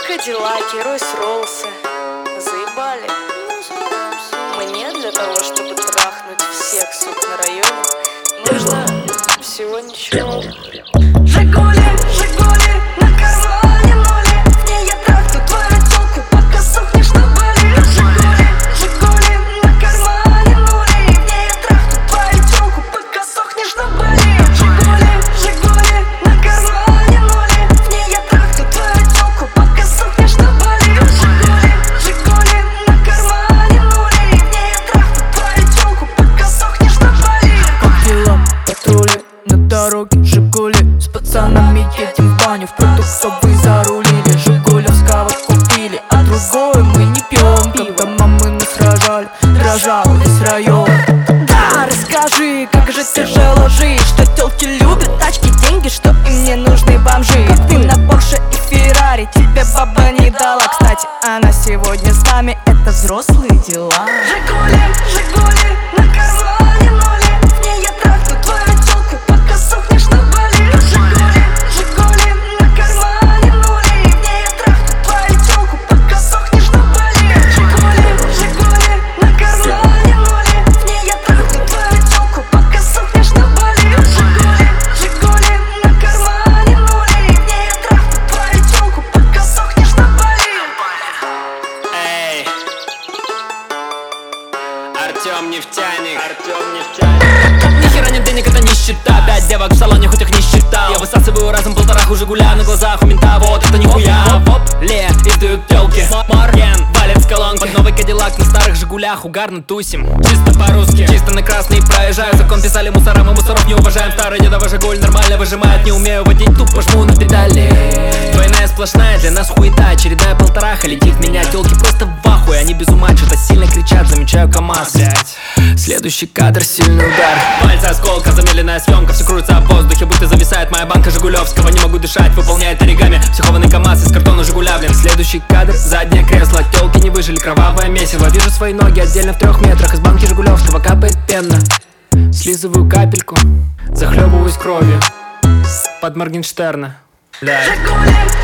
Кадиллаки, Роллс-Роллсы заебали. Мне для того, чтобы трахнуть всех сук на районе, нужно всего ничего. Жигули, Жигули, на кармане моли. В ней я трахну твою тёлку, пока сохнешь на Бали. Жигули, Жигули, на кармане моли. В ней я трахну твою тёлку, пока сохнешь на Бали. Жигули, Жигули, на кармане моли. В ней я трахну твою тёлку, пока сохнешь на Бали. Жигули, Жигули, на кармане моли. В ней я трахну твою тёлку, пока сохнешь на Бали. По делам патрули на дороге Жигули. С пацанами едем в баню, в продуктовый зарулили. Жигулевского купили, а другое мы не пьем. Когда мамы нас рожали, дрожал весь район. Да, расскажи, как же тяжело жить, что тёлки любят тачки, деньги, что им не нужны бомжи. Как ты на Порше и Феррари, тебе баба не дала. Кстати, она сегодня с нами, это взрослые дела. Жигули, Жигули, на кармане моли. В ней я трахну твою тёлку, пока сохнешь на Бали. Жигули, Жигули, на кармане моли. В ней я трахну твою тёлку, пока сохнешь на Бали. Жигули, Жигули, на кармане моли. В ней я трахну твою тёлку, пока сохнешь на Бали. Жигули, Жигули, на кармане моли. В ней я трахну твою тёлку, пока сохнешь на Бали. Эй, Артем Нефтяник. Нихера нет денег, это нищета. 5 девок в салоне, хоть их не считал. Я высасываю разом полтораху Жигуля на глазах у мента. Вот это нихуя. Ле, издают тёлки. Морген, валит с колонки. Под новый Кадиллак на старых Жигулях. Угарно тусим, чисто по-русски. Чисто на красный проезжаю. Закон писали мусора, мы мусоров не уважаем. Старый дедовый Жигуль нормально выжимает. Не умею водить, тупо жму на педали. Двойная сплошная, для нас хуета. Очередная полтораха летит в меня. Тёлки просто в ахуе, они без ума, что-то сильно кричат. Замечаю КамАЗ. Следующий кадр, сильный удар. Пальцы осколка, замедленная съемка. Все крутится в воздухе, будто зависает моя банка Жигулевского. Не могу дышать, выполняет оригами. Психованный КамАЗ из картона Жигуля, блин. Следующий кадр, заднее кресло. Тёлки не выжили, кровавое месиво. Вижу свои ноги отдельно в 3 метрах. Из банки Жигулевского капает пена. Слизываю капельку, захлебываюсь кровью под Моргенштерна. Жигули,